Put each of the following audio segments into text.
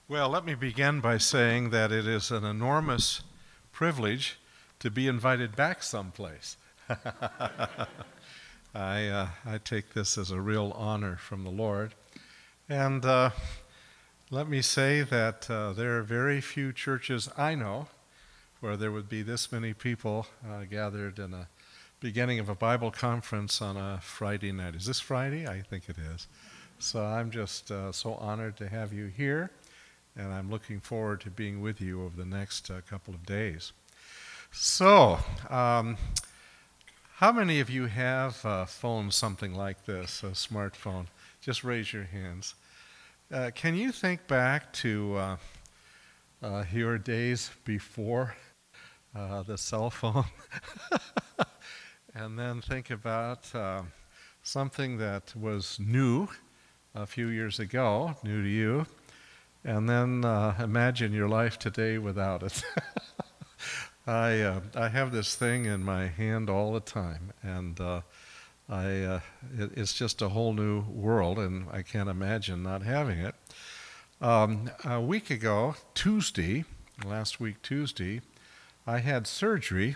Well, let me begin by saying that it is an enormous privilege to be invited back someplace. I take this as a real honor from the Lord. And let me say that there are very few churches I know where there would be this many people gathered in a beginning of a Bible conference on a Friday night. Is this Friday? I think it is. So I'm just so honored to have you here, and I'm looking forward to being with you over the next couple of days. So, how many of you have phones something like this, a smartphone? Just raise your hands. Can you think back to your days before the cell phone? And then think about something that was new a few years ago, new to you, and then imagine your life today without it. I have this thing in my hand all the time, and it's just a whole new world, and I can't imagine not having it. A week ago, last week Tuesday, I had surgery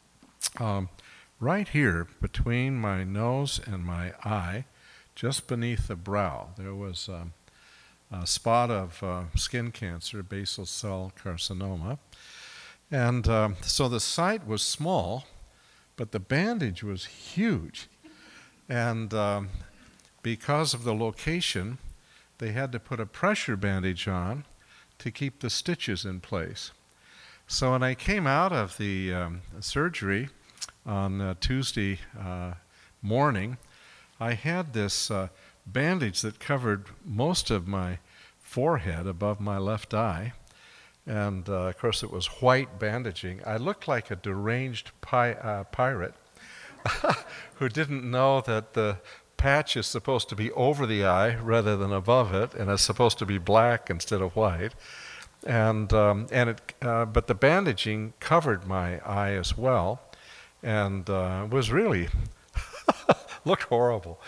right here between my nose and my eye, just beneath the brow. There was a spot of skin cancer, basal cell carcinoma. And so the site was small, but the bandage was huge. And because of the location, they had to put a pressure bandage on to keep the stitches in place. So when I came out of the surgery on Tuesday morning, I had this bandage that covered most of my forehead above my left eye. And, of course, it was white bandaging. I looked like a deranged pirate who didn't know that the patch is supposed to be over the eye rather than above it, and it's supposed to be black instead of white. But the bandaging covered my eye as well, and was really looked horrible.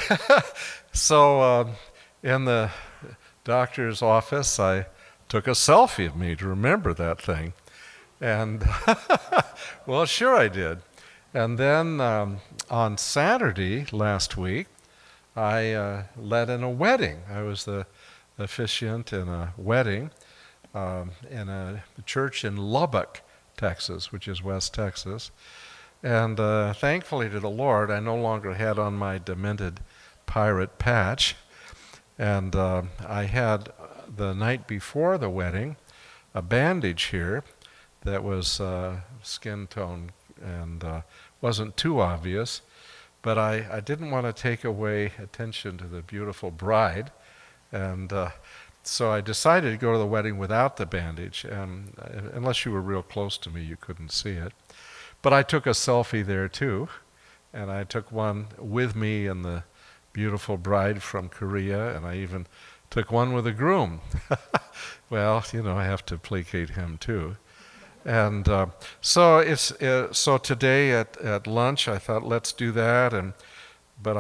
So in the doctor's office, I took a selfie of me to remember that thing. And, well, sure I did. And then on Saturday last week, I led in a wedding. I was the officiant in a wedding in a church in Lubbock, Texas, which is West Texas. And thankfully to the Lord, I no longer had on my demented pirate patch. And I had, the night before the wedding, a bandage here that was skin tone and wasn't too obvious. But I didn't want to take away attention to the beautiful bride. And so I decided to go to the wedding without the bandage. And unless you were real close to me, you couldn't see it. But I took a selfie there too, and I took one with me and the beautiful bride from Korea, and I even took one with the groom. Well, I have to placate him too. And so today at lunch I thought, let's do that, but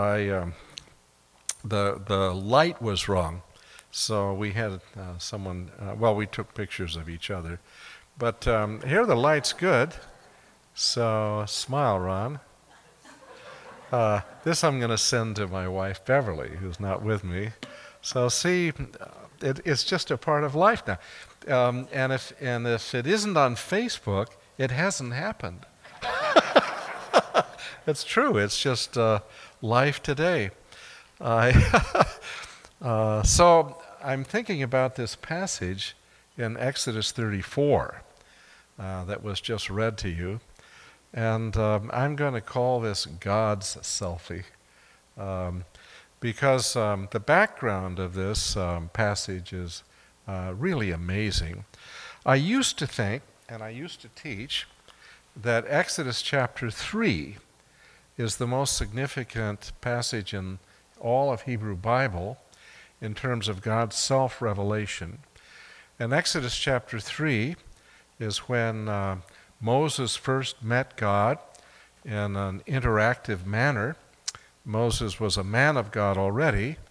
the light was wrong, so we had someone. We took pictures of each other, but here the light's good. So, smile, Ron. This I'm going to send to my wife, Beverly, who's not with me. So, see, it's just a part of life now. And if it isn't on Facebook, it hasn't happened. It's true. It's just life today. So, I'm thinking about this passage in Exodus 34 that was just read to you. And I'm going to call this God's selfie because the background of this passage is really amazing. I used to think, and I used to teach, that Exodus chapter 3 is the most significant passage in all of Hebrew Bible in terms of God's self-revelation. And Exodus chapter 3 is when Moses first met God in an interactive manner. Moses was a man of God already,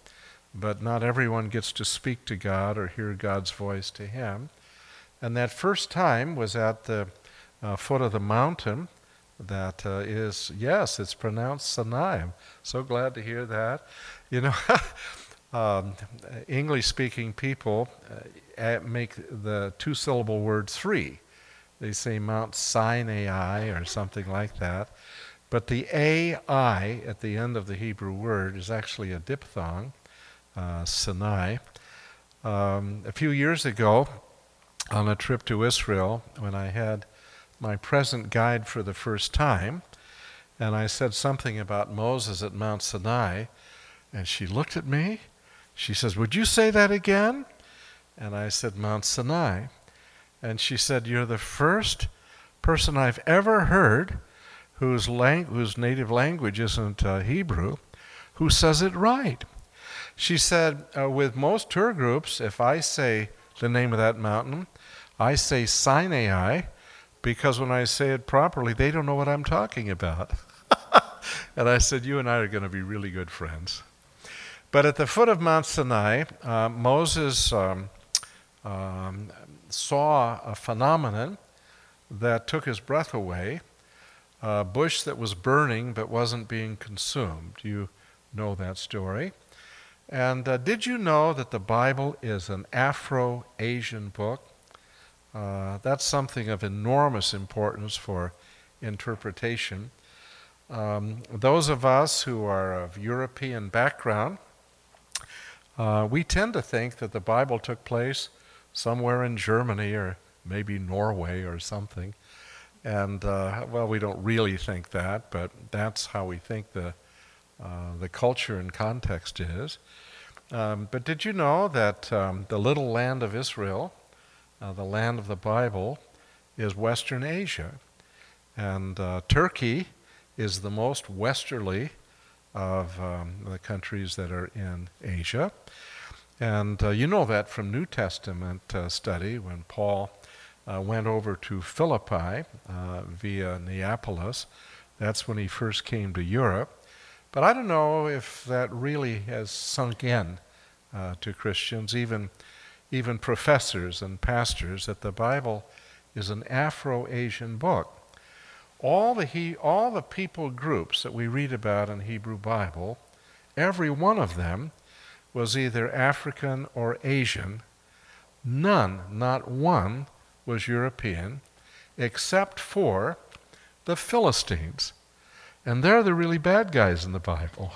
but not everyone gets to speak to God or hear God's voice to him. And that first time was at the foot of the mountain that is, yes, it's pronounced Sinai. I'm so glad to hear that. You know, English-speaking people make the two-syllable word three. They say Mount Sinai or something like that. But the A-I at the end of the Hebrew word is actually a diphthong, Sinai. A few years ago, on a trip to Israel, when I had my present guide for the first time, and I said something about Moses at Mount Sinai, and she looked at me. She says, "Would you say that again?" And I said, "Mount Sinai." And she said, "You're the first person I've ever heard whose native language isn't Hebrew, who says it right." She said, with most tour groups, if I say the name of that mountain, I say Sinai, because when I say it properly, they don't know what I'm talking about. And I said, "You and I are going to be really good friends." But at the foot of Mount Sinai, Moses saw a phenomenon that took his breath away, a bush that was burning but wasn't being consumed. You know that story. And did you know that the Bible is an Afro-Asian book? That's something of enormous importance for interpretation. Those of us who are of European background, we tend to think that the Bible took place somewhere in Germany or maybe Norway or something. And, well, we don't really think that, but that's how we think the culture and context is. But did you know that the little land of Israel, the land of the Bible, is Western Asia? And Turkey is the most westerly of the countries that are in Asia. And you know that from New Testament study when Paul went over to Philippi via Neapolis. That's when he first came to Europe. But I don't know if that really has sunk in to Christians, even professors and pastors, that the Bible is an Afro-Asian book. All the people groups that we read about in Hebrew Bible, every one of them was either African or Asian. None, not one, was European, except for the Philistines. And they're the really bad guys in the Bible.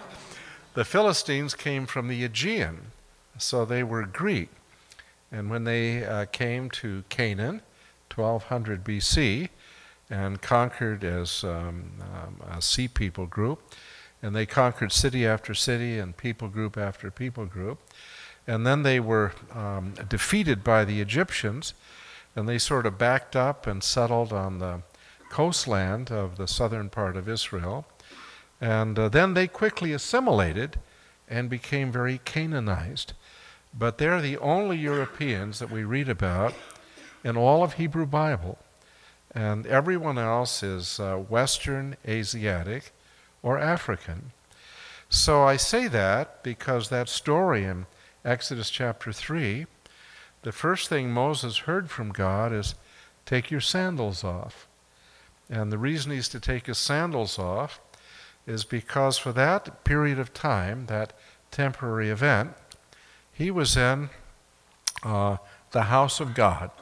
The Philistines came from the Aegean, so they were Greek. And when they came to Canaan, 1200 BC, and conquered as a sea people group, and they conquered city after city and people group after people group, and then they were defeated by the Egyptians, and they sort of backed up and settled on the coastland of the southern part of Israel. And then they quickly assimilated and became very Canaanized. But they're the only Europeans that we read about in all of Hebrew Bible. And everyone else is Western, Asiatic, or African. So I say that because that story in Exodus chapter 3, the first thing Moses heard from God is, "Take your sandals off." And the reason he's to take his sandals off is because for that period of time, that temporary event, he was in the house of God.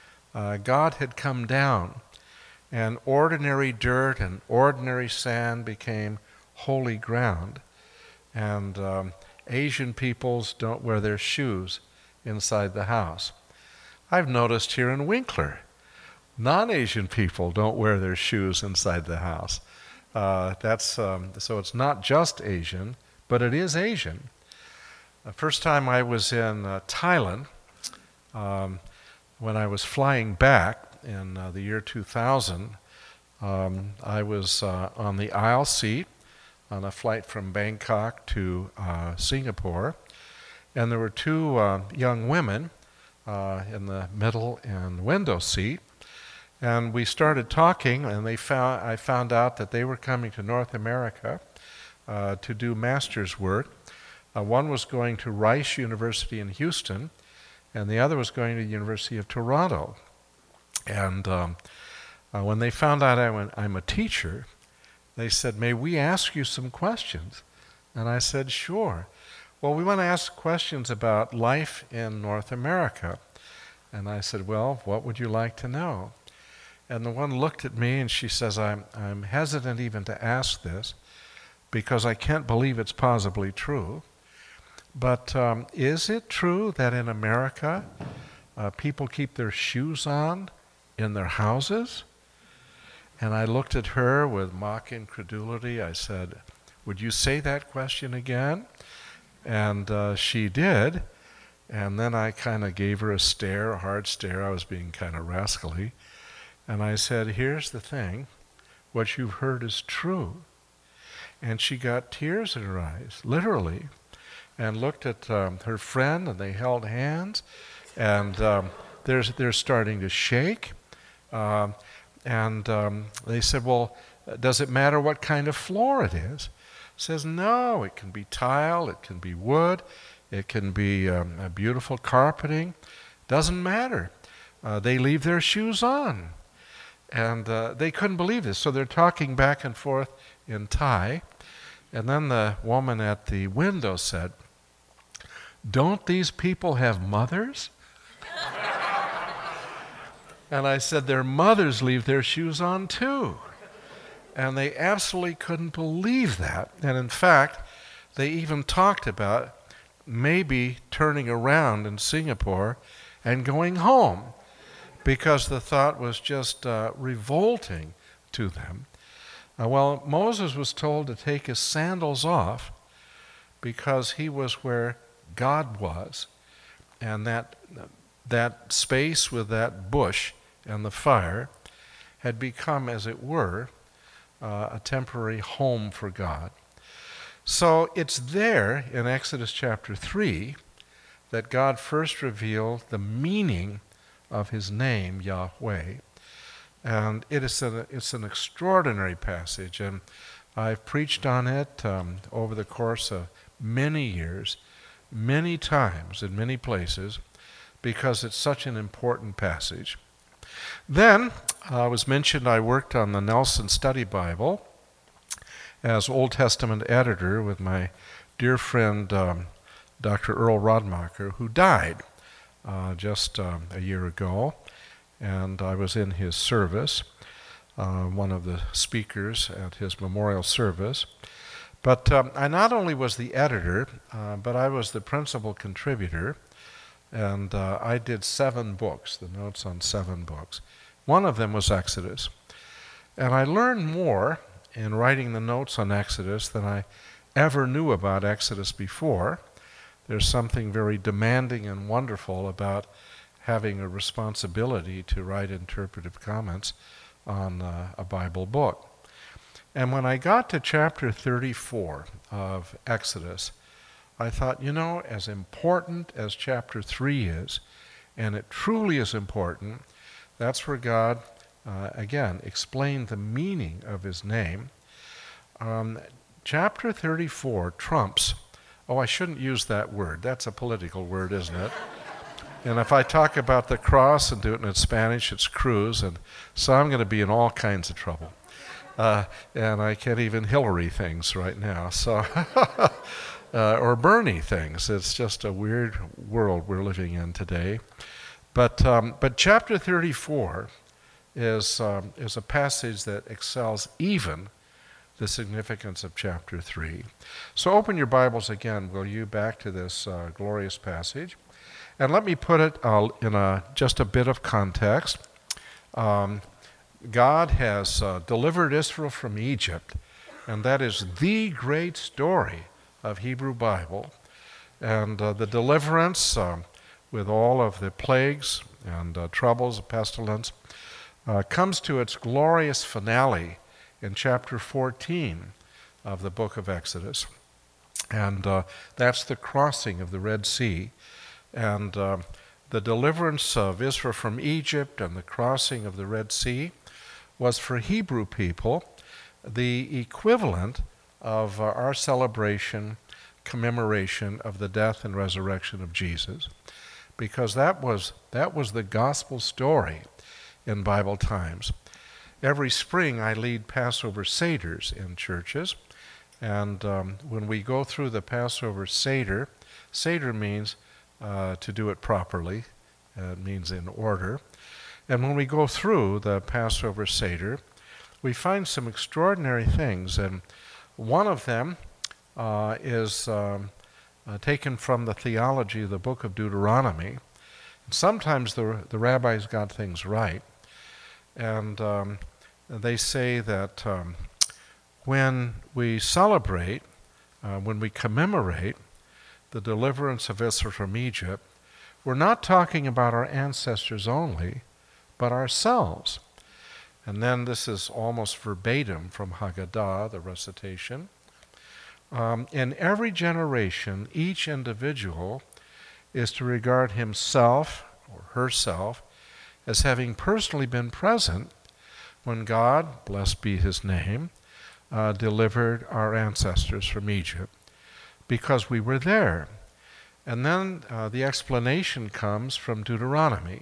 God had come down, and ordinary dirt and ordinary sand became holy ground. And Asian peoples don't wear their shoes inside the house. I've noticed here in Winkler, non-Asian people don't wear their shoes inside the house. So it's not just Asian, but it is Asian. The first time I was in Thailand, when I was flying back in the year 2000, I was on the aisle seat on a flight from Bangkok to Singapore, and there were two young women in the middle and window seat, and we started talking, and I found out that they were coming to North America to do master's work One was going to Rice University in Houston, and the other was going to the University of Toronto. And when they found out I'm a teacher, they said, "May we ask you some questions?" And I said, "Sure." "Well, we want to ask questions about life in North America." And I said, "Well, what would you like to know?" And the one looked at me and she says, I'm hesitant even to ask this because I can't believe it's possibly true. But is it true that in America people keep their shoes on in their houses? And I looked at her with mock incredulity. I said, "Would you say that question again?" And she did. And then I kind of gave her a stare, a hard stare. I was being kind of rascally. And I said, "Here's the thing. What you've heard is true." And she got tears in her eyes, literally, and looked at her friend, and they held hands, and they're starting to shake. And they said, "Well, does it matter what kind of floor it is?" Says, "No, it can be tile, it can be wood, it can be a beautiful carpeting. Doesn't matter. They leave their shoes on." And they couldn't believe this, so they're talking back and forth in Thai. And then the woman at the window said, "Don't these people have mothers?" And I said, "Their mothers leave their shoes on too." And they absolutely couldn't believe that. And in fact, they even talked about maybe turning around in Singapore and going home, because the thought was just revolting to them. Well, Moses was told to take his sandals off because he was where God was. And that space with that bush and the fire had become, as it were, a temporary home for God. So it's there in Exodus chapter 3 that God first revealed the meaning of his name, Yahweh. And it's an extraordinary passage, and I've preached on it over the course of many years, many times in many places, because it's such an important passage. Then, it was mentioned I worked on the Nelson Study Bible as Old Testament editor with my dear friend Dr. Earl Rodmacher, who died just a year ago, and I was in his service, one of the speakers at his memorial service. But I not only was the editor, but I was the principal contributor, and I did 7 books, the notes on 7 books. One of them was Exodus. And I learned more in writing the notes on Exodus than I ever knew about Exodus before. There's something very demanding and wonderful about having a responsibility to write interpretive comments on a Bible book. And when I got to chapter 34 of Exodus, I thought, as important as chapter 3 is, and it truly is important, that's where God, again, explained the meaning of his name. Chapter 34 trumps, I shouldn't use that word. That's a political word, isn't it? And if I talk about the cross and do it in Spanish, it's cruz, and so I'm going to be in all kinds of trouble. And I can't even Hillary things right now, so or Bernie things. It's just a weird world we're living in today. But chapter 34 is a passage that excels even the significance of chapter 3. So open your Bibles again, will you, back to this glorious passage. And let me put it in just a bit of context. God has delivered Israel from Egypt, and that is the great story of Hebrew Bible. And the deliverance with all of the plagues and troubles, pestilence, comes to its glorious finale in chapter 14 of the book of Exodus. And that's the crossing of the Red Sea. And the deliverance of Israel from Egypt and the crossing of the Red Sea was for Hebrew people the equivalent of our celebration commemoration of the death and resurrection of Jesus, because that was the gospel story in Bible times. Every spring I lead Passover Seders in churches, and when we go through the Passover Seder, Seder means to do it properly. It means in order. And when we go through the Passover Seder, we find some extraordinary things, and one of them is taken from the theology of the book of Deuteronomy. Sometimes the rabbis got things right, and they say that when we celebrate, when we commemorate the deliverance of Israel from Egypt, we're not talking about our ancestors only, but ourselves. And then this is almost verbatim from Haggadah, the recitation. In every generation, each individual is to regard himself or herself as having personally been present when God, blessed be his name, delivered our ancestors from Egypt, because we were there. And then the explanation comes from Deuteronomy.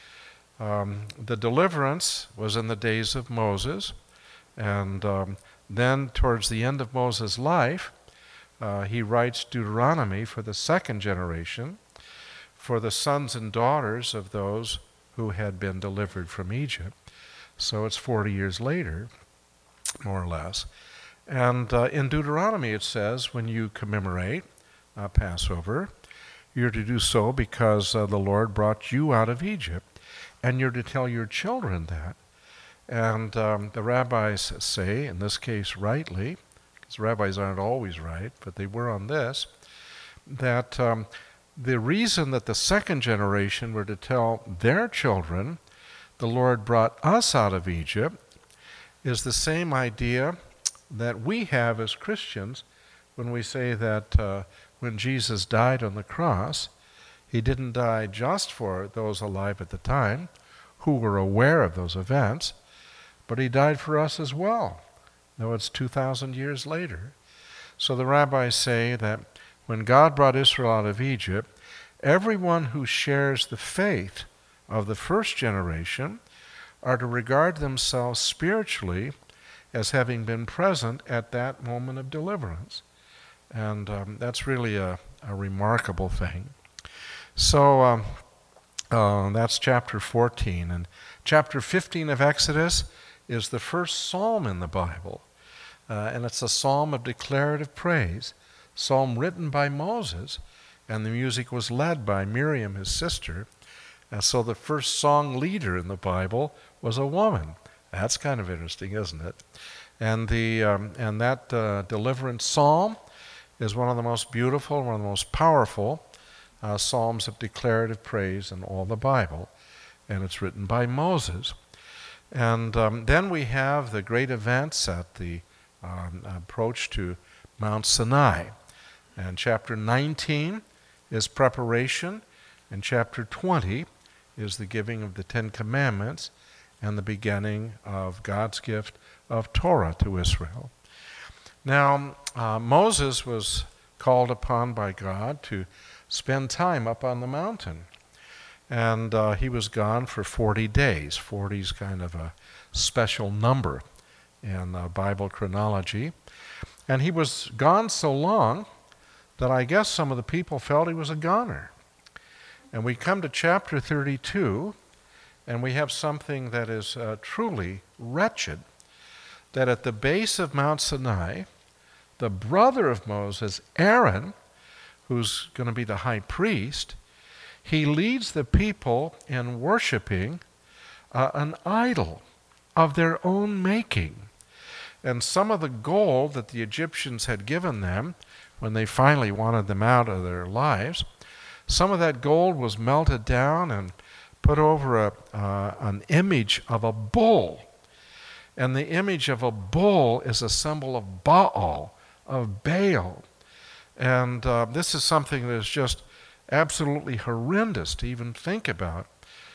The deliverance was in the days of Moses, and then towards the end of Moses' life, he writes Deuteronomy for the second generation, for the sons and daughters of those who had been delivered from Egypt. So it's 40 years later, more or less. And in Deuteronomy it says, when you commemorate Passover, you're to do so because the Lord brought you out of Egypt, and you're to tell your children that. And the rabbis say, in this case rightly, because rabbis aren't always right, but they were on this, that the reason that the second generation were to tell their children, the Lord brought us out of Egypt, is the same idea that we have as Christians when we say that when Jesus died on the cross, he didn't die just for those alive at the time who were aware of those events, but he died for us as well, though it's 2,000 years later. So the rabbis say that when God brought Israel out of Egypt, everyone who shares the faith of the first generation are to regard themselves spiritually as having been present at that moment of deliverance. And that's really a remarkable thing. So that's chapter 14. And chapter 15 of Exodus is the first psalm in the Bible. And it's a psalm of declarative praise, psalm written by Moses, and the music was led by Miriam, his sister. And so the first song leader in the Bible was a woman. That's kind of interesting, isn't it? And that deliverance psalm is one of the most beautiful, one of the most powerful psalms of declarative praise in all the Bible. And it's written by Moses. And then we have the great events at the approach to Mount Sinai. And chapter 19 is preparation, and chapter 20 is the giving of the Ten Commandments and the beginning of God's gift of Torah to Israel. Now, Moses was called upon by God to spend time up on the mountain. And he was gone for 40 days. 40 is kind of a special number in Bible chronology. And he was gone so long that I guess some of the people felt he was a goner. And we come to chapter 32, and we have something that is truly wretched, that at the base of Mount Sinai, the brother of Moses, Aaron, who's going to be the high priest, he leads the people in worshiping an idol of their own making. And some of the gold that the Egyptians had given them when they finally wanted them out of their lives, some of that gold was melted down and put over an image of a bull. And the image of a bull is a symbol of Baal, of Baal. And this is something that is just absolutely horrendous to even think about.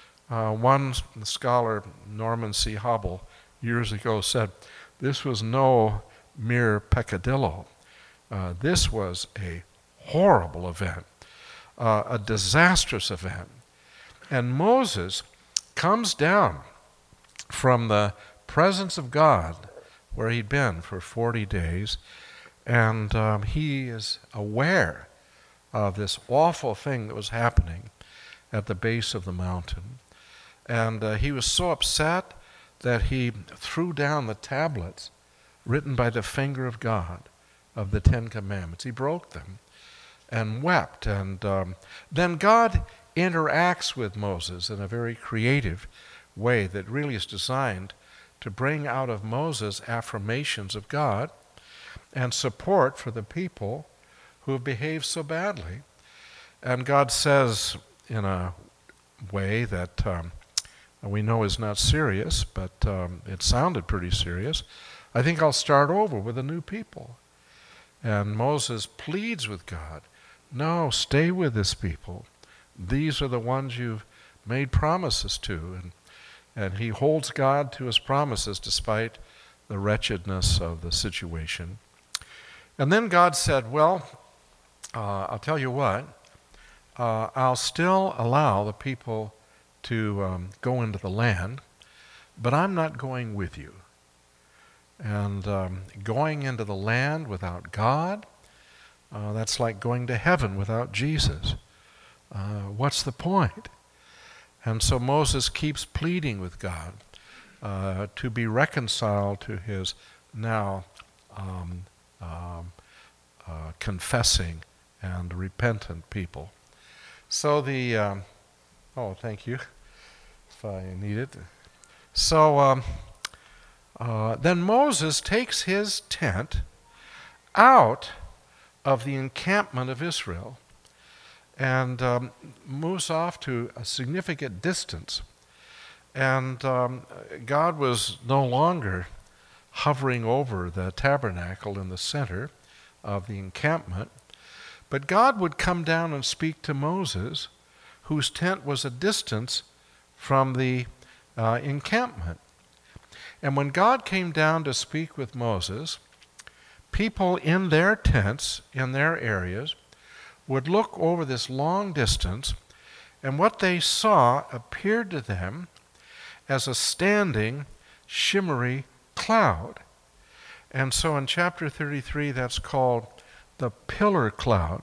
One scholar, Norman C. Hubble, years ago said, this was no mere peccadillo. This was a horrible event, a disastrous event. And Moses comes down from the presence of God, where he'd been for 40 days, and he is aware of this awful thing that was happening at the base of the mountain. And he was so upset that he threw down the tablets written by the finger of God of the Ten Commandments. He broke them and wept. And then God interacts with Moses in a very creative way that really is designed to bring out of Moses affirmations of God and support for the people who have behaved so badly. And God says in a way that we know is not serious, but it sounded pretty serious, I think I'll start over with a new people. And Moses pleads with God, no, stay with this people. These are the ones you've made promises to. And he holds God to his promises despite the wretchedness of the situation. And then God said, well, I'll tell you what, I'll still allow the people to go into the land, but I'm not going with you. And going into the land without God, that's like going to heaven without Jesus. What's the point? And so Moses keeps pleading with God to be reconciled to his now confessing and repentant people. So thank you, if I need it. So then Moses takes his tent out of the encampment of Israel and moves off to a significant distance. And God was no longer hovering over the tabernacle in the center of the encampment, but God would come down and speak to Moses, whose tent was a distance from the encampment. And when God came down to speak with Moses, people in their tents, in their areas, would look over this long distance, and what they saw appeared to them as a standing, shimmery cloud. And so in chapter 33, that's called the pillar cloud.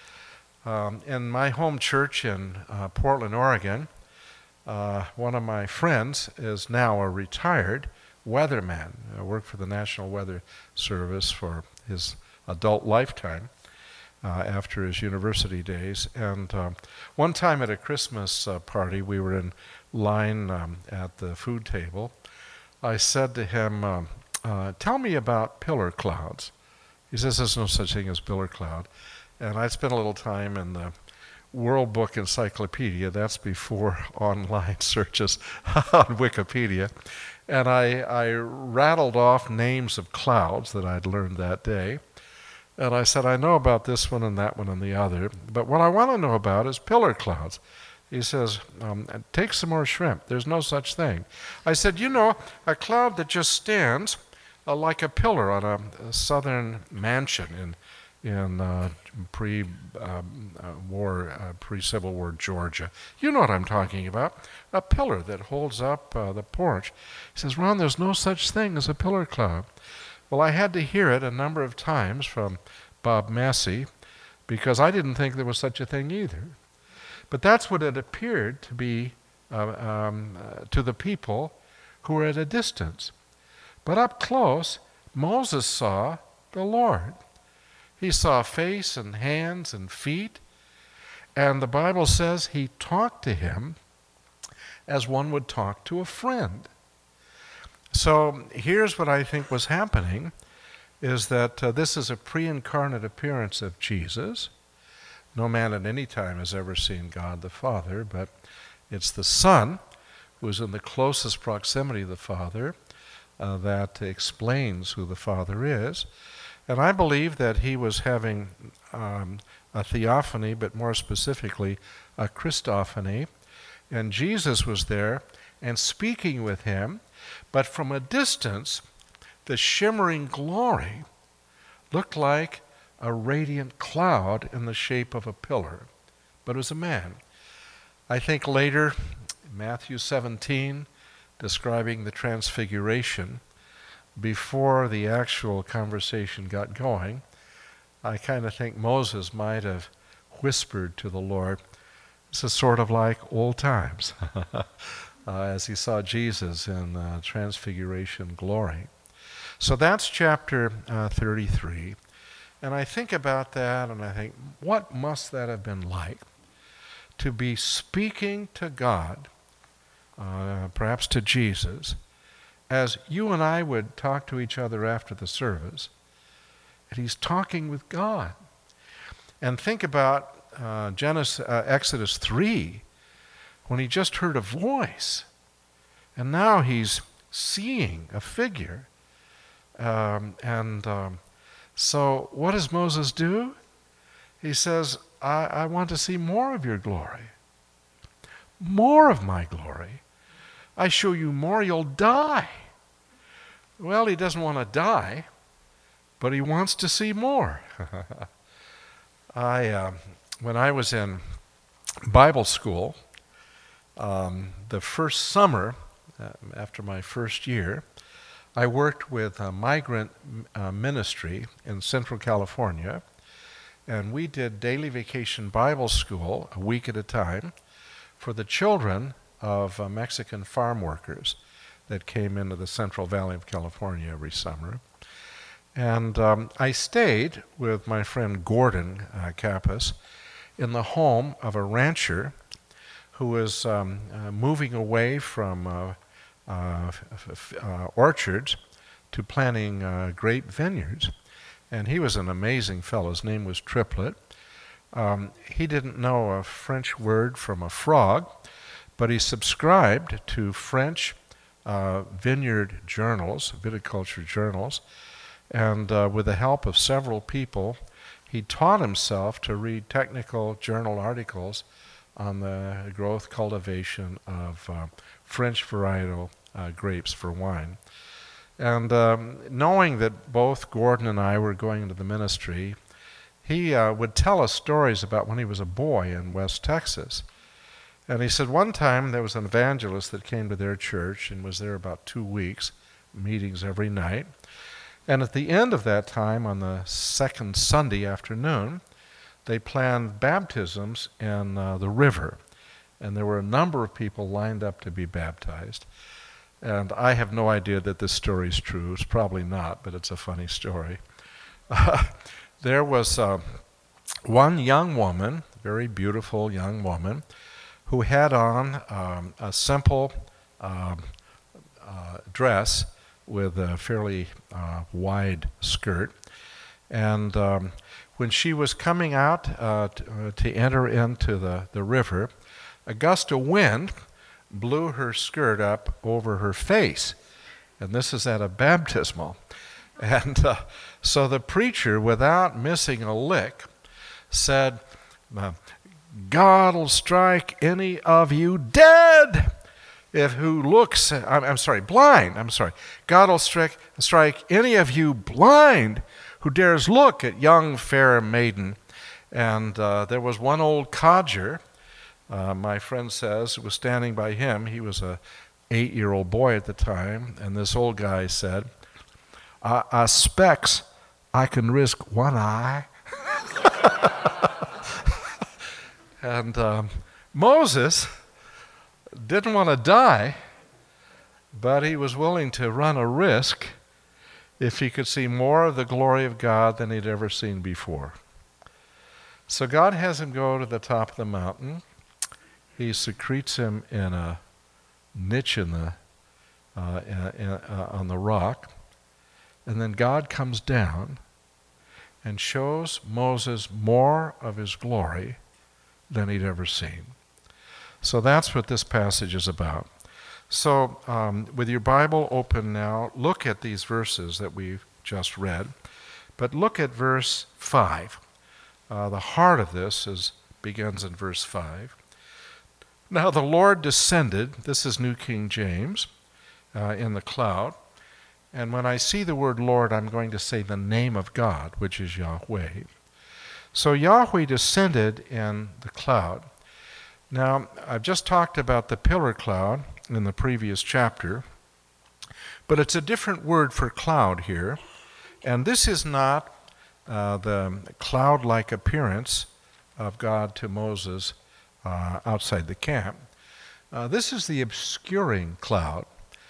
In my home church in Portland, Oregon, one of my friends is now a retired weatherman. I worked for the National Weather Service for his adult lifetime after his university days. And one time at a Christmas party, we were in line at the food table. I said to him, tell me about pillar clouds. He says there's no such thing as pillar cloud. And I spent a little time in the World Book Encyclopedia. That's before online searches on Wikipedia. And I rattled off names of clouds that I'd learned that day. And I said, I know about this one and that one and the other, but what I want to know about is pillar clouds. He says, take some more shrimp. There's no such thing. I said, a cloud that just stands like a pillar on a southern mansion in pre-Civil War Georgia. You know what I'm talking about. A pillar that holds up the porch. He says, Ron, there's no such thing as a pillar cloud. Well, I had to hear it a number of times from Bob Massey because I didn't think there was such a thing either. But that's what it appeared to be to the people who were at a distance. But up close, Moses saw the Lord. He saw face and hands and feet, and the Bible says he talked to him as one would talk to a friend. So here's what I think was happening, is that this is a pre-incarnate appearance of Jesus. No man at any time has ever seen God the Father, but it's the Son who is in the closest proximity of the Father that explains who the Father is. And I believe that he was having a theophany, but more specifically a Christophany, and Jesus was there and speaking with him, but from a distance, the shimmering glory looked like a radiant cloud in the shape of a pillar, but it was a man. I think later, Matthew 17, describing the transfiguration, before the actual conversation got going, I kind of think Moses might have whispered to the Lord, this is sort of like old times, as he saw Jesus in transfiguration glory. So that's chapter 33. And I think about that and I think, what must that have been like to be speaking to God, perhaps to Jesus, as you and I would talk to each other after the service, and he's talking with God. And think about Exodus 3, when he just heard a voice, and now he's seeing a figure. So what does Moses do? He says, I want to see more of your glory. More of my glory. I show you more, you'll die. Well, he doesn't want to die, but he wants to see more. When I was in Bible school, the first summer, after my first year, I worked with a migrant ministry in Central California, and we did daily vacation Bible school a week at a time for the children of Mexican farm workers that came into the Central Valley of California every summer. And I stayed with my friend Gordon Kappas in the home of a rancher who was moving away from orchards to planting grape vineyards. And he was an amazing fellow. His name was Triplet. He didn't know a French word from a frog, but he subscribed to French vineyard journals, viticulture journals, and with the help of several people, he taught himself to read technical journal articles on the growth, cultivation of French varietal grapes for wine. And knowing that both Gordon and I were going into the ministry, he would tell us stories about when he was a boy in West Texas. And he said one time there was an evangelist that came to their church and was there about 2 weeks, meetings every night. And at the end of that time, on the second Sunday afternoon, they planned baptisms in the river. And there were a number of people lined up to be baptized. And I have no idea that this story is true. It's probably not, but it's a funny story. There was one young woman, very beautiful young woman, who had on a simple dress with a fairly wide skirt. And when she was coming out to enter into the river, a gust of wind blew her skirt up over her face. And this is at a baptismal. And so the preacher, without missing a lick, said, God will strike any of you dead blind. God will strike any of you blind who dares look at young fair maiden. And there was one old codger, my friend says, was standing by him. He was a 8-year-old boy at the time, and this old guy said, I specs I can risk one eye. And Moses didn't want to die, but he was willing to run a risk if he could see more of the glory of God than he'd ever seen before. So God has him go to the top of the mountain. He secretes him in a niche on the rock, and then God comes down and shows Moses more of his glory than he'd ever seen. So that's what this passage is about. So with your Bible open now, look at these verses that we've just read, but look at verse 5. The heart of this begins in verse 5. Now the Lord descended, this is New King James, in the cloud, And when I see the word Lord, I'm going to say the name of God, which is Yahweh. So Yahweh descended in the cloud. Now, I've just talked about the pillar cloud in the previous chapter, but it's a different word for cloud here. And this is not the cloud-like appearance of God to Moses outside the camp. This is the obscuring cloud.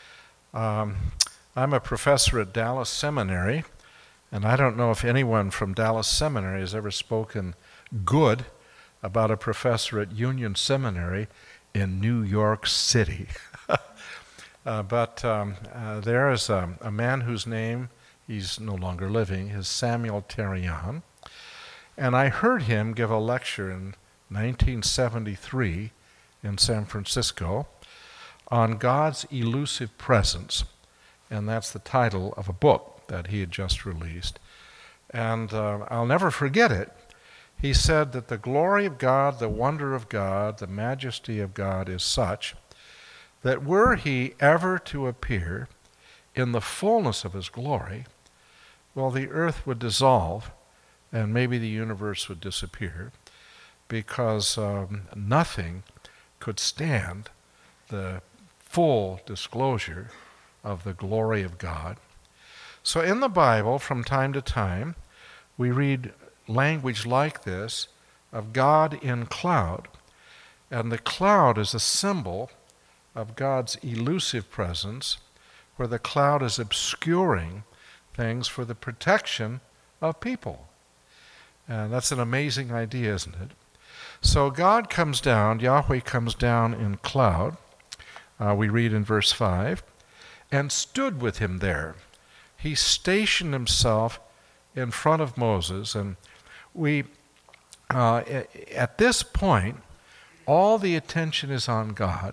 I'm a professor at Dallas Seminary, and I don't know if anyone from Dallas Seminary has ever spoken good about a professor at Union Seminary in New York City. But there is a man whose name, he's no longer living, is Samuel Terrian. And I heard him give a lecture in 1973 in San Francisco on God's elusive presence. And that's the title of a book that he had just released. And I'll never forget it. He said that the glory of God, the wonder of God, the majesty of God is such that were he ever to appear in the fullness of his glory, well, the earth would dissolve and maybe the universe would disappear because nothing could stand the full disclosure of the glory of God. So in the Bible, from time to time, we read language like this of God in cloud. And the cloud is a symbol of God's elusive presence, where the cloud is obscuring things for the protection of people. And that's an amazing idea, isn't it? So God comes down, Yahweh comes down in cloud. We read in verse 5, and stood with him there. He stationed himself in front of Moses, and we, at this point, all the attention is on God.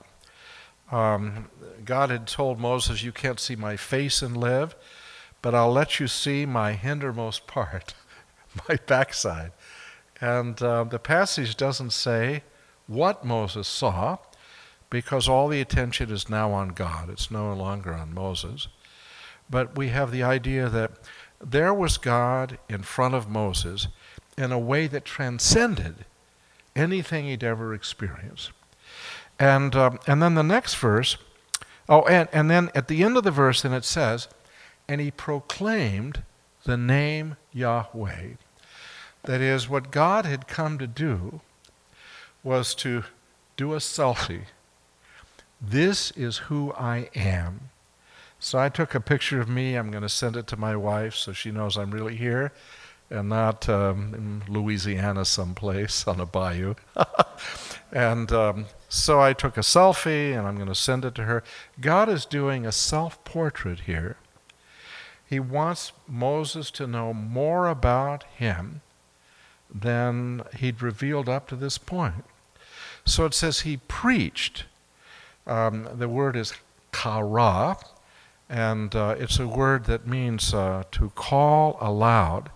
God had told Moses, you can't see my face and live, but I'll let you see my hindermost part, my backside. And the passage doesn't say what Moses saw, because all the attention is now on God. It's no longer on Moses. But we have the idea that there was God in front of Moses in a way that transcended anything he'd ever experienced. And then the next verse, and then at the end of the verse, then it says, and he proclaimed the name Yahweh. That is, what God had come to do was to do a selfie. This is who I am. So I took a picture of me. I'm going to send it to my wife so she knows I'm really here and not in Louisiana someplace on a bayou. And so I took a selfie, and I'm going to send it to her. God is doing a self-portrait here. He wants Moses to know more about him than he'd revealed up to this point. So it says he preached. The word is kara, and it's a word that means to call aloud.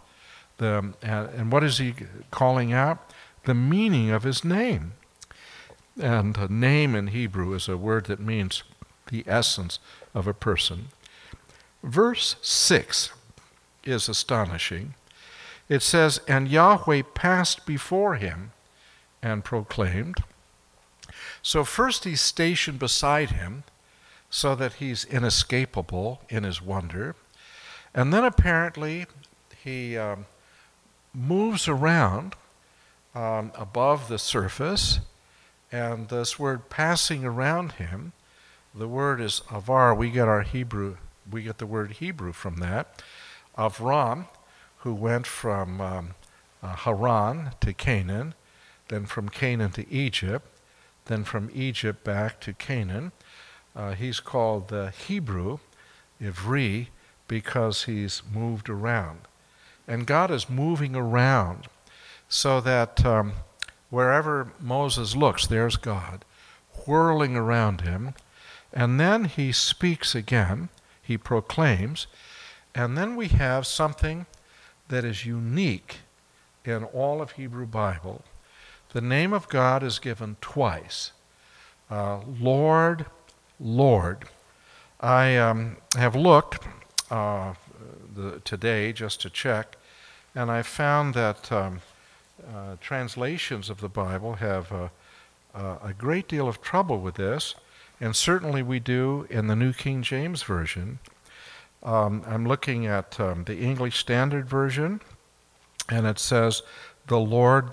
And what is he calling out? The meaning of his name. And a name in Hebrew is a word that means the essence of a person. Verse 6 is astonishing. It says, and Yahweh passed before him and proclaimed. So first he's stationed beside him so that he's inescapable in his wonder. And then apparently he moves around above the surface, and this word passing around him, the word is avar. We get the word Hebrew from that. Avram, who went from Haran to Canaan, then from Canaan to Egypt, then from Egypt back to Canaan. He's called the Hebrew, Ivri, because he's moved around. And God is moving around so that wherever Moses looks, there's God whirling around him. And then he speaks again, he proclaims, and then we have something that is unique in all of Hebrew Bible. The name of God is given twice. Lord, Lord. I have looked today just to check, and I found that translations of the Bible have a great deal of trouble with this, and certainly we do in the New King James Version. I'm looking at the English Standard Version, and it says, the Lord,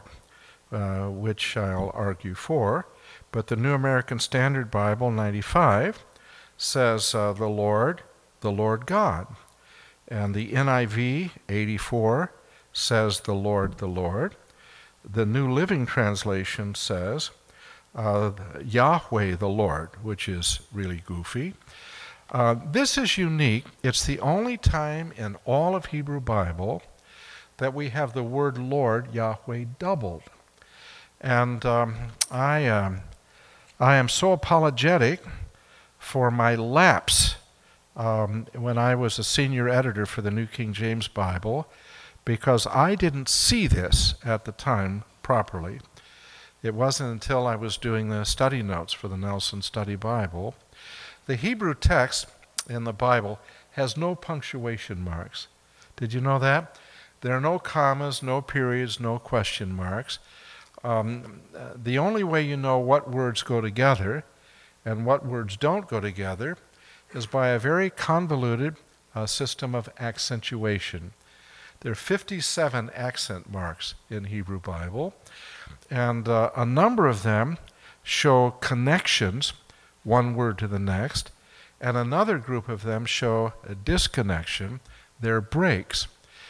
which I'll argue for. But the New American Standard Bible, 95, says the Lord God. And the NIV, 84, says the Lord. The New Living Translation says Yahweh the Lord, which is really goofy. This is unique. It's the only time in all of Hebrew Bible that we have the word Lord, Yahweh, doubled. And I am so apologetic for my lapse when I was a senior editor for the New King James Bible, because I didn't see this at the time properly. It wasn't until I was doing the study notes for the Nelson Study Bible. The Hebrew text in the Bible has no punctuation marks. Did you know that? There are no commas, no periods, no question marks. The only way you know what words go together and what words don't go together is by a very convoluted system of accentuation. There are 57 accent marks in Hebrew Bible, and a number of them show connections, one word to the next, and another group of them show a disconnection. They're breaks.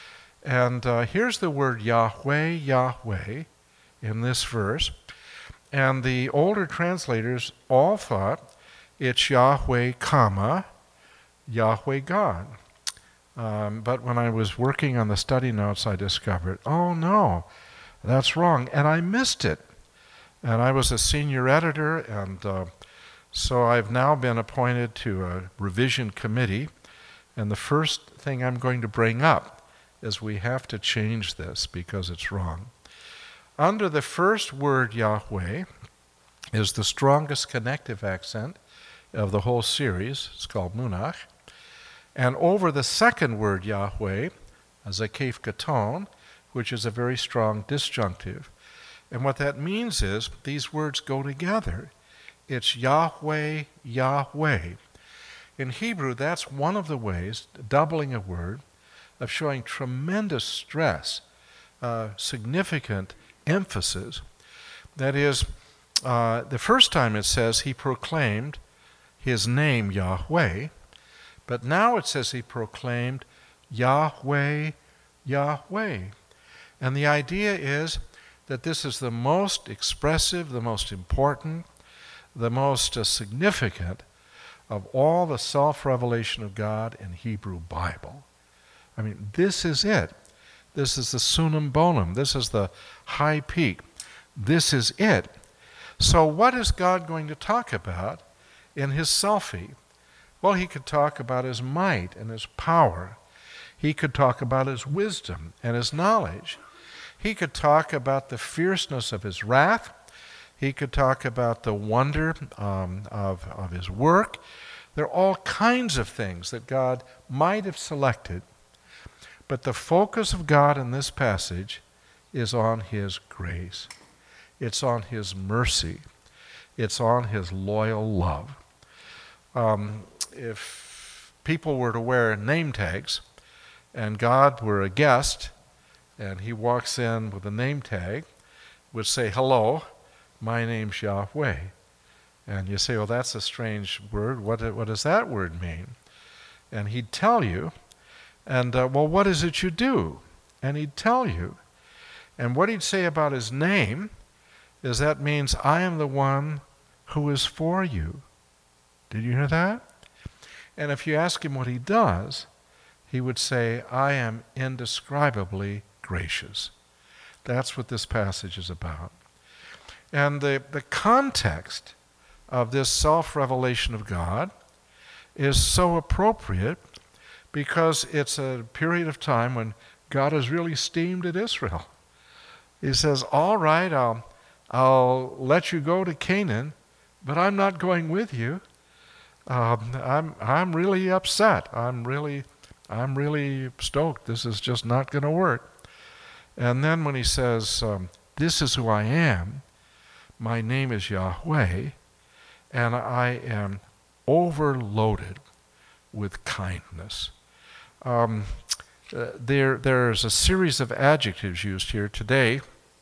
And here's the word Yahweh, Yahweh, in this verse. And the older translators all thought it's Yahweh, comma, Yahweh God. But when I was working on the study notes, I discovered, oh no, that's wrong. And I missed it. And I was a senior editor, and so I've now been appointed to a revision committee. And the first thing I'm going to bring up is we have to change this because it's wrong. Under the first word, Yahweh, is the strongest connective accent of the whole series. It's called Munach. And over the second word, Yahweh, Zakef Katon, which is a very strong disjunctive. And what that means is these words go together. It's Yahweh, Yahweh. In Hebrew, that's one of the ways, doubling a word, of showing tremendous stress, significant emphasis. That is, the first time it says he proclaimed his name Yahweh, but now it says he proclaimed Yahweh, Yahweh. And the idea is that this is the most expressive, the most important, the most significant of all the self-revelation of God in Hebrew Bible. I mean, this is it. This is the Sunim Bonum. This is the high peak. This is it. So what is God going to talk about in his selfie? Well, he could talk about his might and his power. He could talk about his wisdom and his knowledge. He could talk about the fierceness of his wrath. He could talk about the wonder of his work. There are all kinds of things that God might have selected. But the focus of God in this passage is on his grace. It's on his mercy. It's on his loyal love. If people were to wear name tags and God were a guest and he walks in with a name tag, would say, hello, my name's Yahweh. And you say, well, that's a strange word. What does that word mean? And he'd tell you. And, well, what is it you do? And he'd tell you. And what he'd say about his name is that means I am the one who is for you. Did you hear that? And if you ask him what he does, he would say, I am indescribably gracious. That's what this passage is about. And the context of this self-revelation of God is so appropriate because it's a period of time when God is really steamed at Israel. He says, all right, I'll let you go to Canaan, but I'm not going with you. I'm really upset. I'm really stoked. This is just not going to work. And then when he says, this is who I am, my name is Yahweh, and I am overloaded with kindness. There's a series of adjectives used here. Today,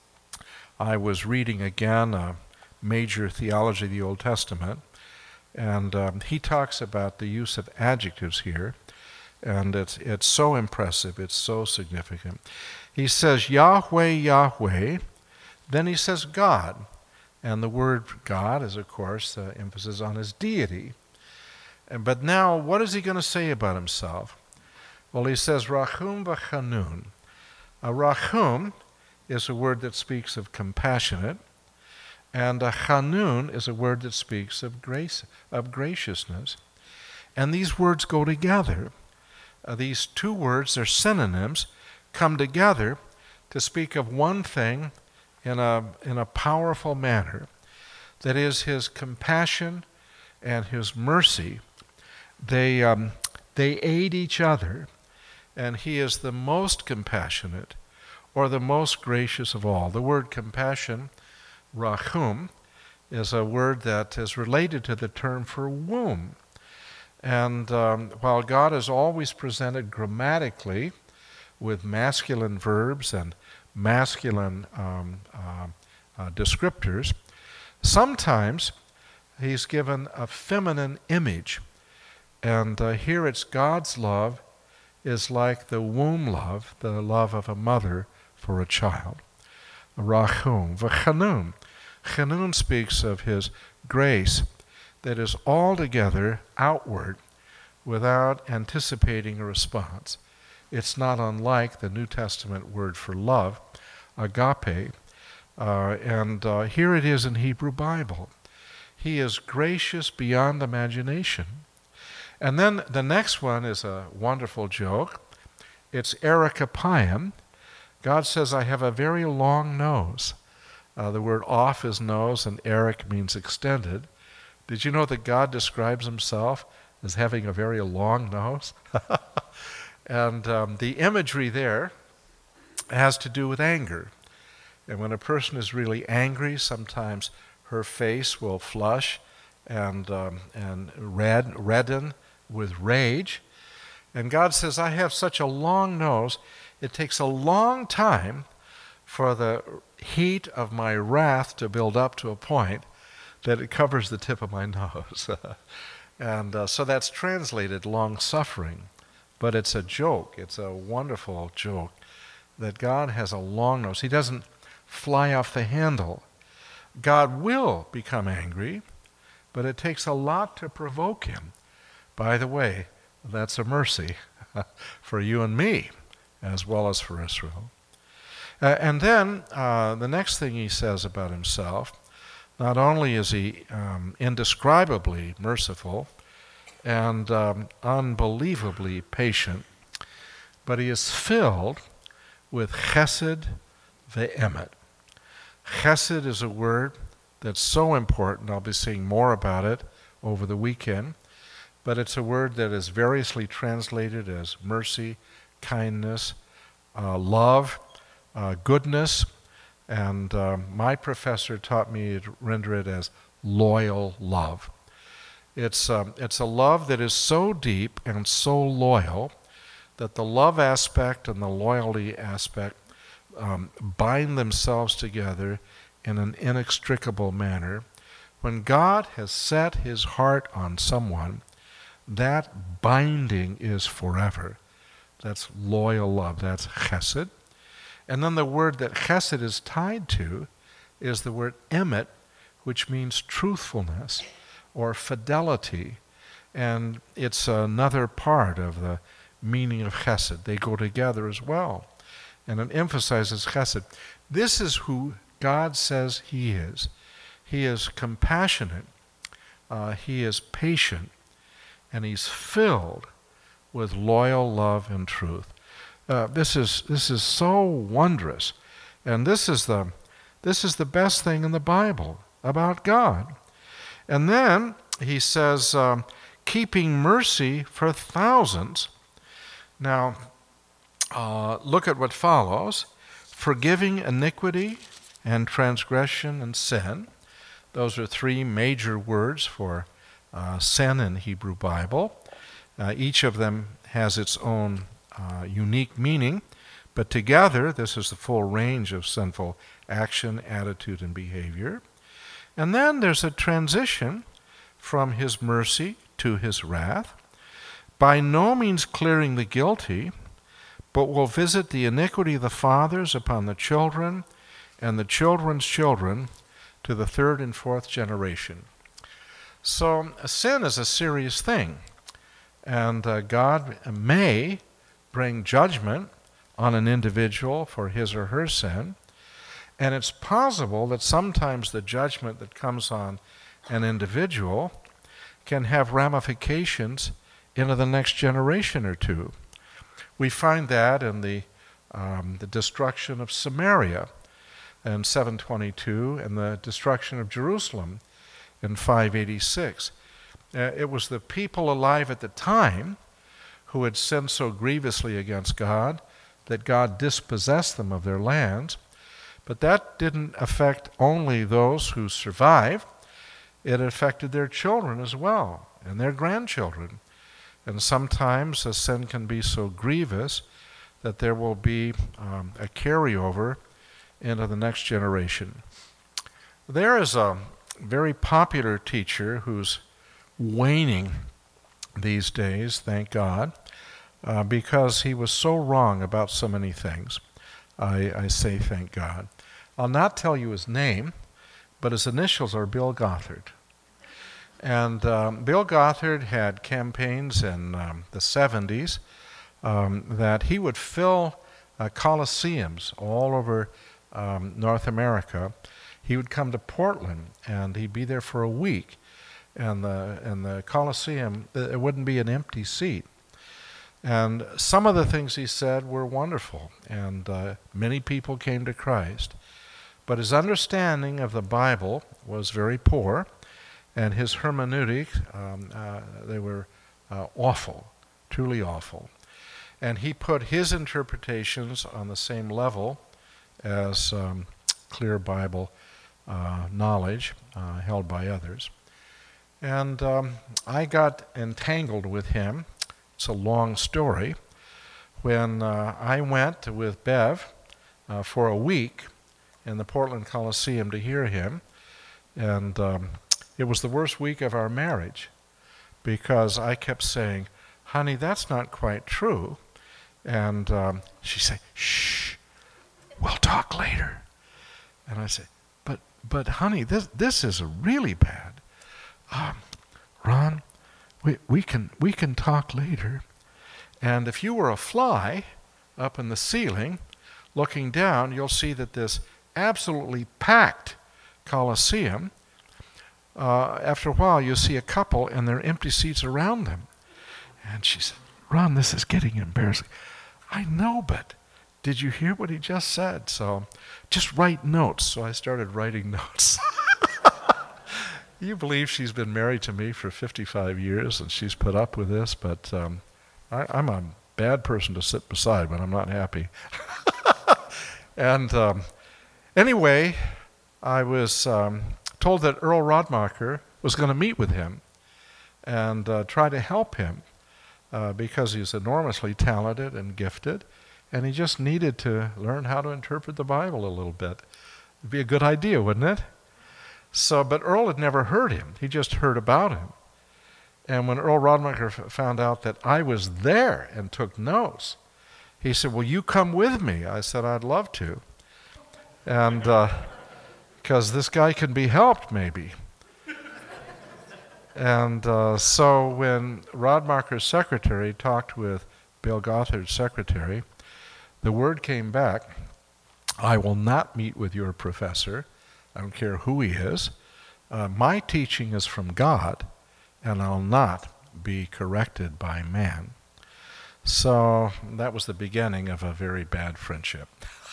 I was reading again a major theology of the Old Testament, and he talks about the use of adjectives here, and it's so impressive, it's so significant. He says, Yahweh, Yahweh, then he says God, and the word God is, of course, emphasis on his deity. But now, what is he going to say about himself? Well, he says, Rachum v'chanun. Rachum is a word that speaks of compassionate, and chanun is a word that speaks of grace, of graciousness. And these words go together. These two words, they're synonyms, come together to speak of one thing in a powerful manner. That is, his compassion and his mercy, they aid each other, and he is the most compassionate or the most gracious of all. The word compassion, rachum, is a word that is related to the term for womb. And while God is always presented grammatically with masculine verbs and masculine descriptors, sometimes he's given a feminine image. And here it's God's love is like the womb love, the love of a mother for a child. Rachum, v'chanun. Chanun speaks of his grace that is altogether outward without anticipating a response. It's not unlike the New Testament word for love, agape, and here it is in Hebrew Bible. He is gracious beyond imagination. And then the next one is a wonderful joke. It's erechapayim. God says, I have a very long nose. The word off is nose, and erech means extended. Did you know that God describes himself as having a very long nose? And the imagery there has to do with anger. And when a person is really angry, sometimes her face will flush and redden with rage. And God says, I have such a long nose, it takes a long time for the heat of my wrath to build up to a point that it covers the tip of my nose. And so that's translated long-suffering. But it's a joke. It's a wonderful joke that God has a long nose. He doesn't fly off the handle. God will become angry, but it takes a lot to provoke him. By the way, that's a mercy for you and me, as well as for Israel. And then the next thing he says about himself, not only is he indescribably merciful and unbelievably patient, but he is filled with chesed ve'emet. Chesed is a word that's so important. I'll be seeing more about it over the weekend. But it's a word that is variously translated as mercy, kindness, love, goodness. And my professor taught me to render it as loyal love. It's a love that is so deep and so loyal that the love aspect and the loyalty aspect bind themselves together in an inextricable manner. When God has set his heart on someone, that binding is forever. That's loyal love. That's chesed. And then the word that chesed is tied to is the word emet, which means truthfulness or fidelity. And it's another part of the meaning of chesed. They go together as well. And it emphasizes chesed. This is who God says he is. He is compassionate. He is patient. And he's filled with loyal love and truth. This is so wondrous, and this is the best thing in the Bible about God. And then he says, keeping mercy for thousands. Now, look at what follows. Forgiving iniquity and transgression and sin. Those are three major words for sin in Hebrew Bible. Each of them has its own unique meaning, but together this is the full range of sinful action, attitude, and behavior. And then there's a transition from his mercy to his wrath, by no means clearing the guilty, but will visit the iniquity of the fathers upon the children and the children's children to the third and fourth generation. So sin is a serious thing, and God may bring judgment on an individual for his or her sin, and it's possible that sometimes the judgment that comes on an individual can have ramifications into the next generation or two. We find that in the destruction of Samaria in 722 and the destruction of Jerusalem in 586. It was the people alive at the time who had sinned so grievously against God that God dispossessed them of their lands. But that didn't affect only those who survived. It affected their children as well, and their grandchildren. And sometimes a sin can be so grievous that there will be a carryover into the next generation. There is a very popular teacher who's waning these days, thank God, because he was so wrong about so many things. I say thank God. I'll not tell you his name, but his initials are Bill Gothard. And Bill Gothard had campaigns in the 70s that he would fill coliseums all over North America. He would come to Portland, and he'd be there for a week. And the Coliseum, it wouldn't be an empty seat. And some of the things he said were wonderful, and many people came to Christ. But his understanding of the Bible was very poor, and his hermeneutic, they were awful, truly awful. And he put his interpretations on the same level as clear Bible knowledge held by others. And I got entangled with him. It's a long story. When I went with Bev for a week in the Portland Coliseum to hear him, and it was the worst week of our marriage because I kept saying, honey, that's not quite true. And she said, shh, we'll talk later. And I said, but honey, this is really bad. Ron, we can talk later. And if you were a fly up in the ceiling looking down, you'll see that this absolutely packed Coliseum, after a while you'll see a couple and there are empty seats around them. And she said, Ron, this is getting embarrassing. I know, but did you hear what he just said? So just write notes. So I started writing notes. You believe she's been married to me for 55 years and she's put up with this, but I'm a bad person to sit beside when I'm not happy. And anyway, I was told that Earl Rodmacher was going to meet with him and try to help him because he's enormously talented and gifted, and he just needed to learn how to interpret the Bible a little bit. It'd be a good idea, wouldn't it? So, but Earl had never heard him. He just heard about him. And when Earl Rodmacher found out that I was there and took notes, he said, will you come with me? I said, I'd love to. And because this guy can be helped, maybe. And so when Rodmacher's secretary talked with Bill Gothard's secretary, the word came back, I will not meet with your professor. I don't care who he is. My teaching is from God, and I'll not be corrected by man. So that was the beginning of a very bad friendship.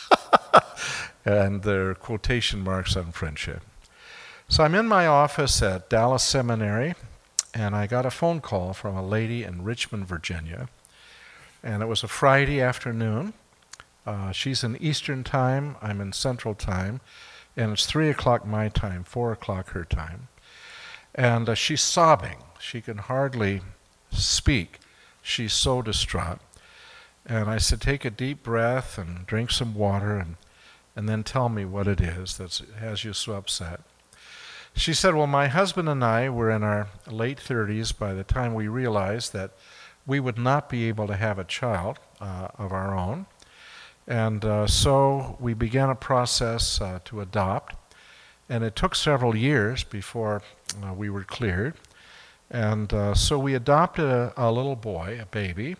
And there are quotation marks on friendship. So I'm in my office at Dallas Seminary, and I got a phone call from a lady in Richmond, Virginia, and it was a Friday afternoon. She's in Eastern Time, I'm in Central Time, and it's 3 o'clock my time, 4 o'clock her time. And she's sobbing. She can hardly speak. She's so distraught. And I said, take a deep breath and drink some water and then tell me what it is that has you so upset. She said, well, my husband and I were in our late 30s by the time we realized that we would not be able to have a child of our own. And so we began a process to adopt. And it took several years before we were cleared. And so we adopted a little boy, a baby,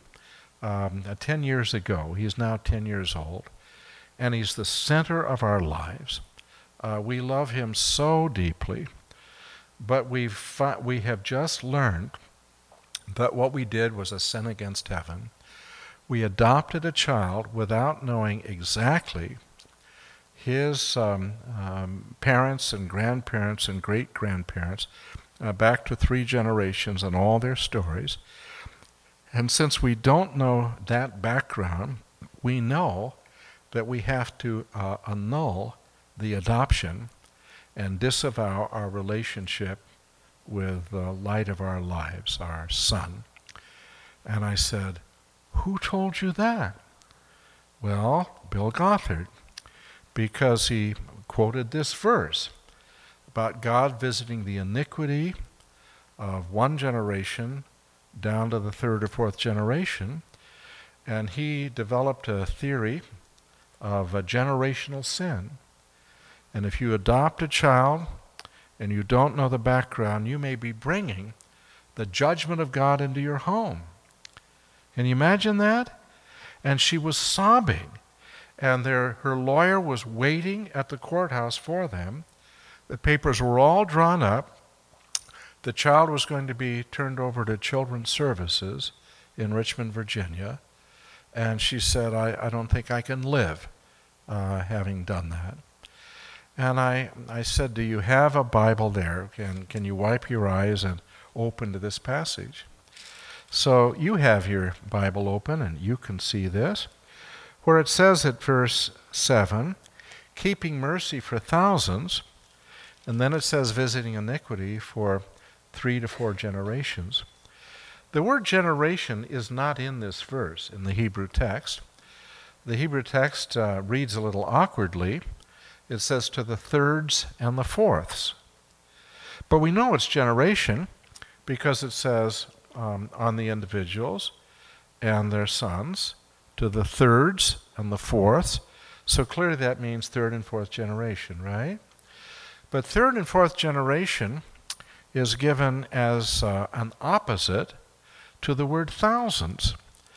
10 years ago. He's now 10 years old. And he's the center of our lives. We love him so deeply. But we have just learned that what we did was a sin against heaven. We adopted a child without knowing exactly his parents and grandparents and great-grandparents, back to 3 generations and all their stories. And since we don't know that background, we know that we have to annul the adoption and disavow our relationship with the light of our lives, our son. And I said, who told you that? Well, Bill Gothard, because he quoted this verse about God visiting the iniquity of one generation down to the 3rd or 4th generation, and he developed a theory of a generational sin. And if you adopt a child and you don't know the background, you may be bringing the judgment of God into your home. Can you imagine that? And she was sobbing, and her lawyer was waiting at the courthouse for them. The papers were all drawn up. The child was going to be turned over to Children's Services in Richmond, Virginia. And she said, I don't think I can live having done that. And I said, do you have a Bible there? Can you wipe your eyes and open to this passage? So you have your Bible open, and you can see this, where it says at verse 7, keeping mercy for thousands, and then it says visiting iniquity for 3 to 4 generations. The word generation is not in this verse in the Hebrew text. The Hebrew text reads a little awkwardly. It says to the 3rds and the 4ths. But we know it's generation because it says on the individuals and their sons to the 3rds and the 4ths. So clearly that means 3rd and 4th generation, right? But 3rd and 4th generation is given as an opposite to the word thousands.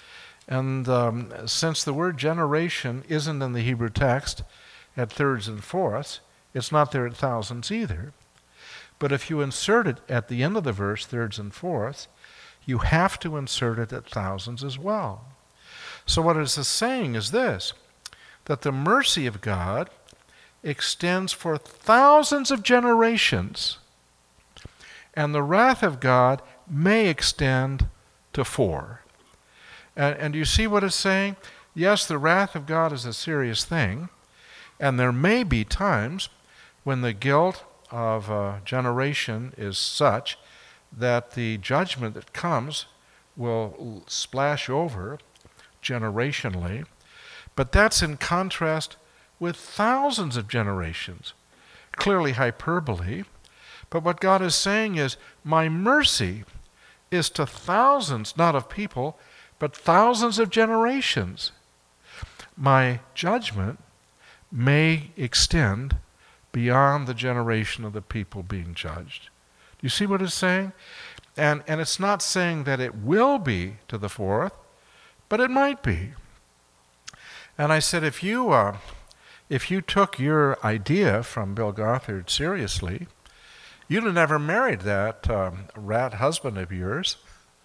And since the word generation isn't in the Hebrew text at 3rds and 4ths, it's not there at thousands either. But if you insert it at the end of the verse, 3rds and 4ths, you have to insert it at thousands as well. So what it is saying is this, that the mercy of God extends for thousands of generations, and the wrath of God may extend to 4. And you see what it's saying? Yes, the wrath of God is a serious thing, and there may be times when the guilt of a generation is such that the judgment that comes will splash over generationally, but that's in contrast with thousands of generations. Clearly hyperbole, but what God is saying is, my mercy is to thousands, not of people, but thousands of generations. My judgment may extend beyond the generation of the people being judged. Do you see what it's saying? And it's not saying that it will be to the 4th, but it might be. And I said, if you took your idea from Bill Gothard seriously, you'd have never married that rat husband of yours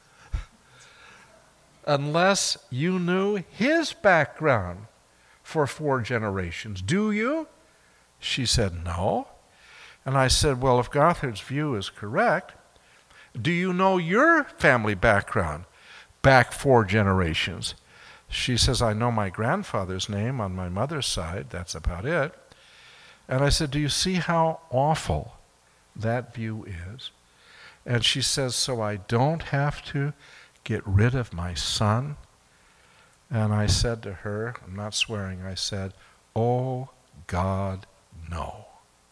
unless you knew his background for 4 generations. Do you? She said, no. And I said, well, if Gothard's view is correct, Do you know your family background back 4 generations? She says, I know my grandfather's name on my mother's side. That's about it. And I said, do you see how awful that view is? And she says, so I don't have to get rid of my son? And I said to her, I'm not swearing, I said, oh God, no.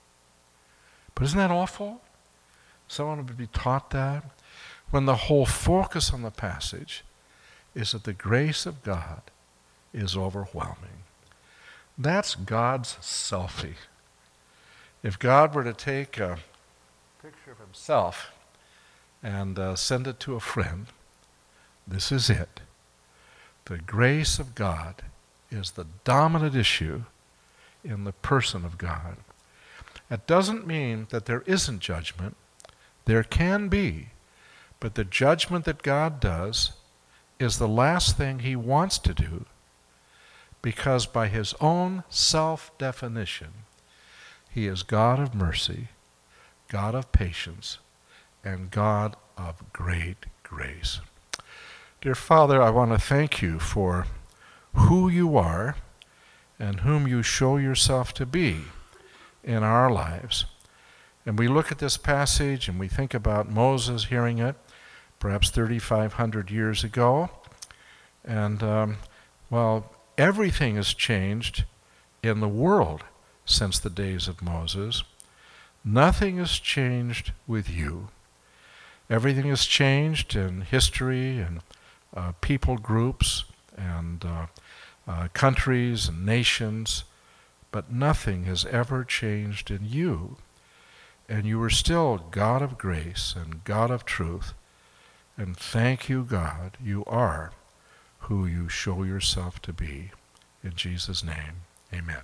But isn't that awful? Someone would be taught that when the whole focus on the passage is that the grace of God is overwhelming. That's God's selfie. If God were to take a picture of himself and send it to a friend, this is it. The grace of God is the dominant issue in the person of God. That doesn't mean that there isn't judgment. There can be, but the judgment that God does is the last thing he wants to do, because by his own self-definition, he is God of mercy, God of patience, and God of great grace. Dear Father, I want to thank you for who you are and whom you show yourself to be in our lives. And we look at this passage and we think about Moses hearing it, perhaps 3,500 years ago. And, everything has changed in the world since the days of Moses. Nothing has changed with you. Everything has changed in history and people groups and countries and nations, but nothing has ever changed in you. And you are still God of grace and God of truth. And thank you, God, you are who you show yourself to be. In Jesus' name, amen.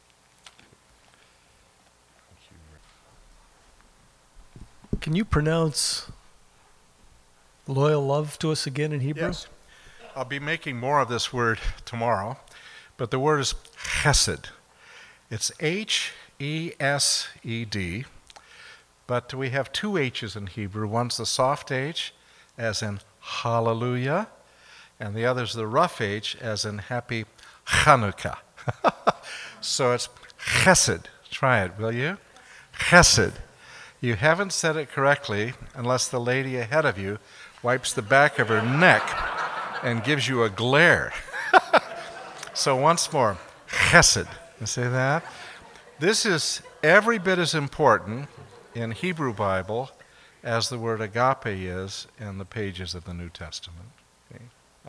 Can you pronounce loyal love to us again in Hebrew? Yes. I'll be making more of this word tomorrow, but the word is chesed. It's H-E-S-E-D, but we have 2 H's in Hebrew. One's the soft H, as in hallelujah, and the other's the rough H, as in happy Chanukah. So it's chesed. Try it, will you? Chesed. You haven't said it correctly unless the lady ahead of you wipes the back of her neck and gives you a glare. So once more, chesed. You say that? This is every bit as important in Hebrew Bible as the word agape is in the pages of the New Testament. Okay?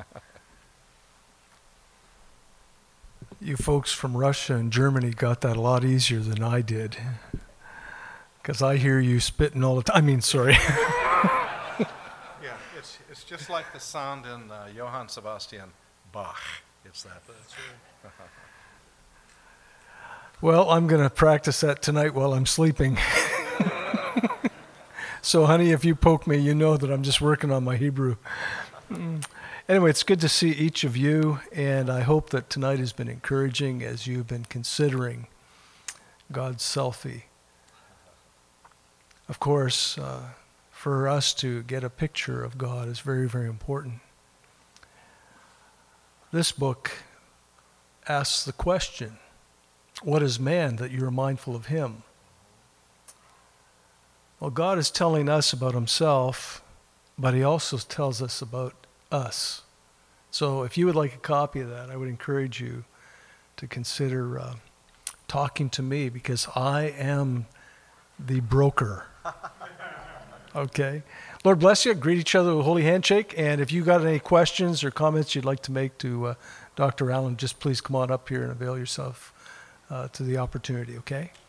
You folks from Russia and Germany got that a lot easier than I did, because I hear you spitting all the time. Sorry. Yeah, it's just like the sound in Johann Sebastian Bach. It's that. That's right. Well, I'm going to practice that tonight while I'm sleeping. So, honey, if you poke me, you know that I'm just working on my Hebrew. Anyway, it's good to see each of you, and I hope that tonight has been encouraging as you've been considering God's selfie. Of course, for us to get a picture of God is very, very important. This book asks the question, what is man that you are mindful of him? Well, God is telling us about himself, but he also tells us about us. So if you would like a copy of that, I would encourage you to consider talking to me, because I am the broker. Okay. Lord bless you. Greet each other with a holy handshake. And if you got any questions or comments you'd like to make to Dr. Allen, just please come on up here and avail yourself to the opportunity, okay?